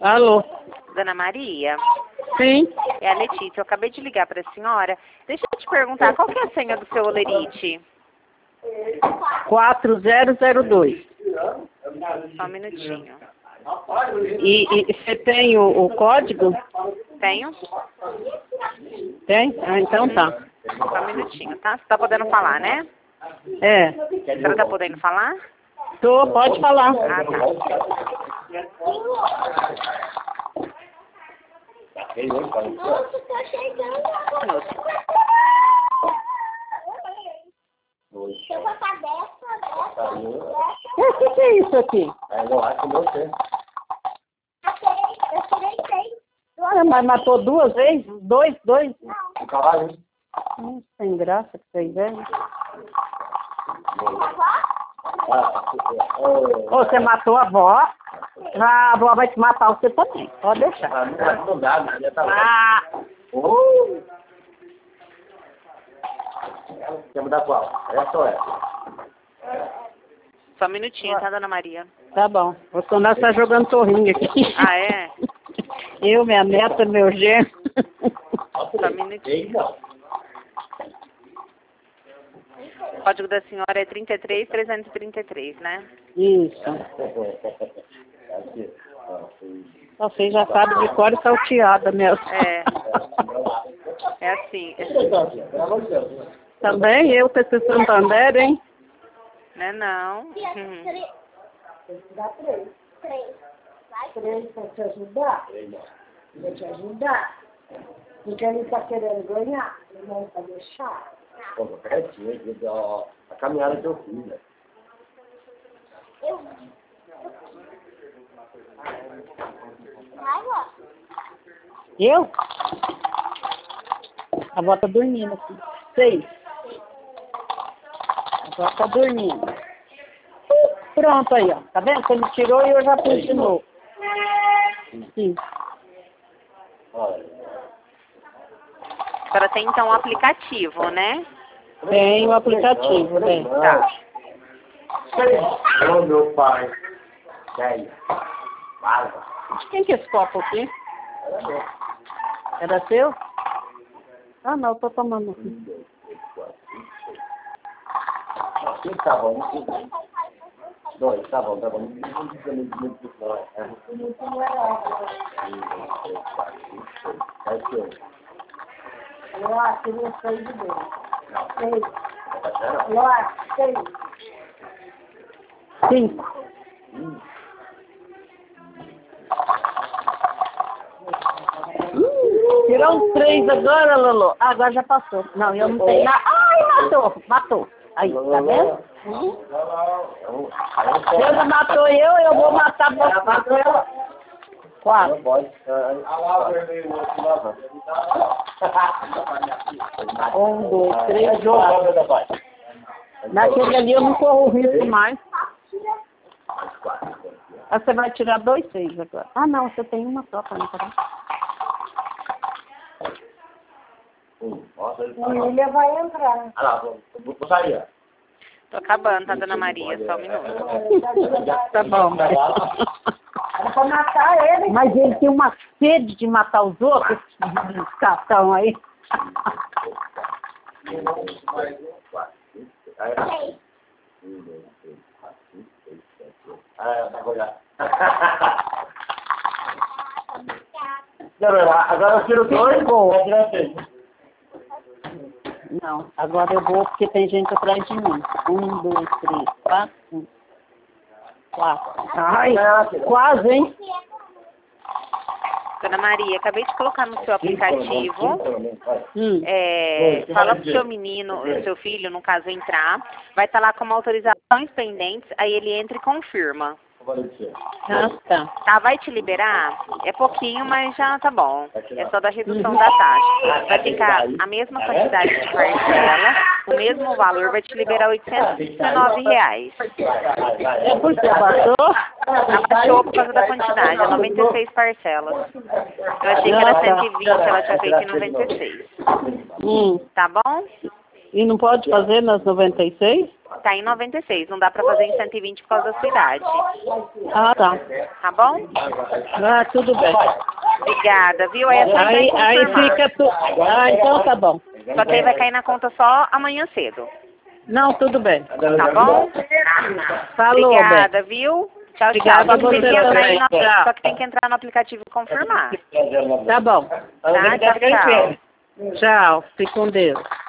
Alô? Dona Maria? Sim. É a Letícia. Eu acabei de ligar para a senhora. Deixa eu te perguntar, qual que é a senha do seu Olerite? 4002. Só um minutinho. E você tem o código? Tenho? Tem? Ah, então tá. Só um minutinho, tá? Você tá podendo falar, né? É. A senhora tá podendo falar? Tô, pode falar. Ah, tá. Nossa, tá chegando agora. Eu vou pra dessa. O que é isso aqui? Eu tirei 6. Ah, mas matou duas vezes? Dois? Não. Sem graça que vocês velho. Ô, você matou a avó. A avó vai te matar você também. Pode deixar. Não dá, já tá lá. Ah! Quer mudar qual? Essa ou essa? Só um minutinho, tá, Dona Maria? Tá bom. O Sonara está jogando torrinho aqui. Ah, é? Eu, minha neta, meu genro. Só um minutinho. O código da senhora é 33333, né? Isso. Você já sabe de cor e salteada mesmo. É. É assim. Também eu, PC Santander, hein? Né, não? Dá 3. 3 pra te ajudar? Vou te ajudar. Porque ele tá querendo ganhar. Ele não vai deixar. Pô, pertinho, a caminhada que eu fiz, né? Eu? A avó tá dormindo aqui. 6. A avó tá dormindo. Pronto aí, ó. Tá vendo? Você me tirou e eu já pus de novo. Sim. A senhora tem então um aplicativo, né? Tem o aplicativo, bem. Tá. Ô, meu pai. Sério. Fala. Quem que é esse copo aqui? Era seu? Ah, não, eu tô tomando aqui. Aqui tá bom. 2, tá bom. Eu acho que eu sei de Deus. 6. Eu acho que 6. 5. Tirou uns 3 agora, Lolo. Ah, agora já passou. Não, eu não tenho nada. Ai, matou. Aí, tá vendo? Deus já matou eu vou matar você. 4. 1, 2, 3, 4. Naquele ali eu não corro risco mais. Ah, você vai tirar 2 6 agora. Ah, não, você tem uma só pra mim, tá bom? O William vai entrar. Ah, lá, vou sair, ó. Tô acabando, tá, Dona Maria? Só um minuto. Tá bom. Era pra matar ele. Mas ele tem uma sede de matar os outros. Esse cartão aí. Agora eu tiro 2 Boa. e Não, agora eu vou porque tem gente atrás de mim. 1, 2, 3, 4. 4. Ai, quase, hein? Dona Maria, acabei de colocar no seu aplicativo. Hum. Fala pro seu menino, seu filho, no caso, entrar. Vai estar lá como autorizações pendentes, aí ele entra e confirma. Ah, tá. Tá, vai te liberar? É pouquinho, mas já tá bom. É só da redução da taxa. Vai ficar a mesma quantidade de parcela, o mesmo valor, vai te liberar R$ 819. É porque abaixou? Abaixou por causa da quantidade, é 96 parcelas. Eu achei que era 120, ela tinha feito em 96. Tá bom? E não pode fazer nas 96? Tá em 96, não dá pra fazer em 120 por causa da sua idade. Ah, tá. Tá bom? Ah, tudo bem. Obrigada, viu? Aí é só Aí confirmar. fica tudo. Ah, então tá bom. Só que aí vai cair na conta só amanhã cedo. Não, tudo bem. Tá bom? Falou, Obrigada, viu? Tchau, Obrigada tchau. Só que, você tem que entrar também. Tchau. só que tem que entrar no aplicativo e confirmar. Tá bom. Tá? Tchau, tchau. Tchau. Fique com Deus.